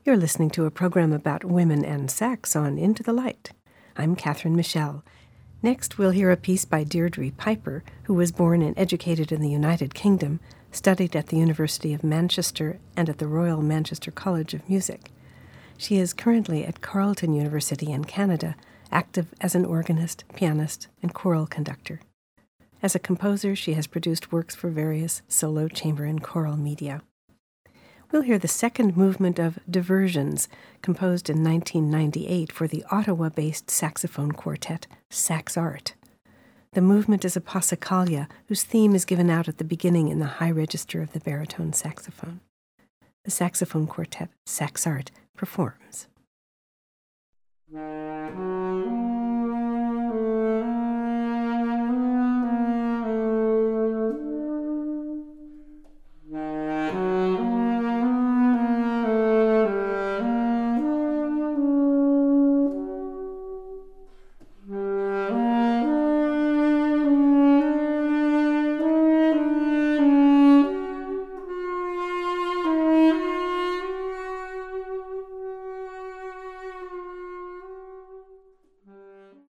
You're listening to a program about women and sax on Into the Light. I'm Catherine Michelle. Next, we'll hear a piece by Deirdre Piper, who was born and educated in the United Kingdom, studied at the University of Manchester and at the Royal Manchester College of Music. She is currently at Carleton University in Canada, active as an organist, pianist, and choral conductor. As a composer, she has produced works for various solo, chamber, and choral media. We'll hear the second movement of Diversions, composed in 1998 for the Ottawa-based saxophone quartet, Sax Art. The movement is a passacaglia whose theme is given out at the beginning in the high register of the baritone saxophone. The saxophone quartet, Sax Art, performs.